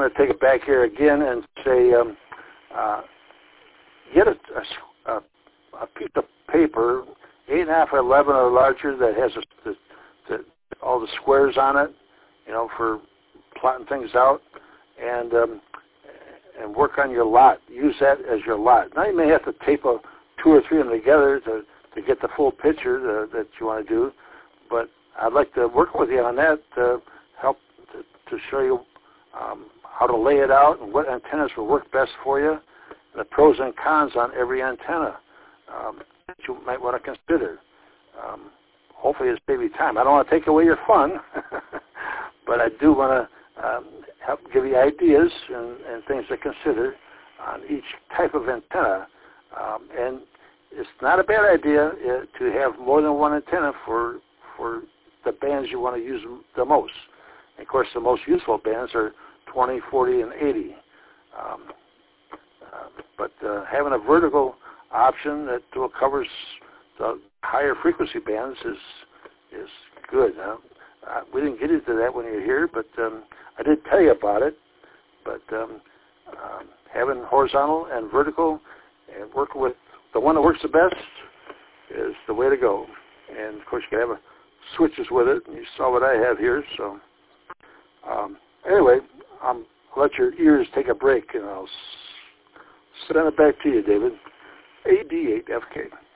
going to take it back here again and say, get a piece of paper, 8.5 by 11 or larger, that has all the squares on it, for plotting things out, and work on your lot. Use that as your lot. Now you may have to tape 2 or 3 of them together to get the full picture that you want to do, but I'd like to work with you on that to help to show you how to lay it out and what antennas will work best for you, and the pros and cons on every antenna that you might want to consider. Hopefully it's baby time. I don't want to take away your fun, but I do want to help give you ideas and things to consider on each type of antenna. And it's not a bad idea to have more than one antenna for the bands you want to use the most. And of course, the most useful bands are 20, 40, and 80. But having a vertical option that covers the higher frequency bands is good. We didn't get into that when you were here, but I did tell you about it. But having horizontal and vertical and working with the one that works the best is the way to go. And of course, you can have switches with it. And you saw what I have here. So anyway, I'll let your ears take a break, and I'll send it back to you, David. AD8FK.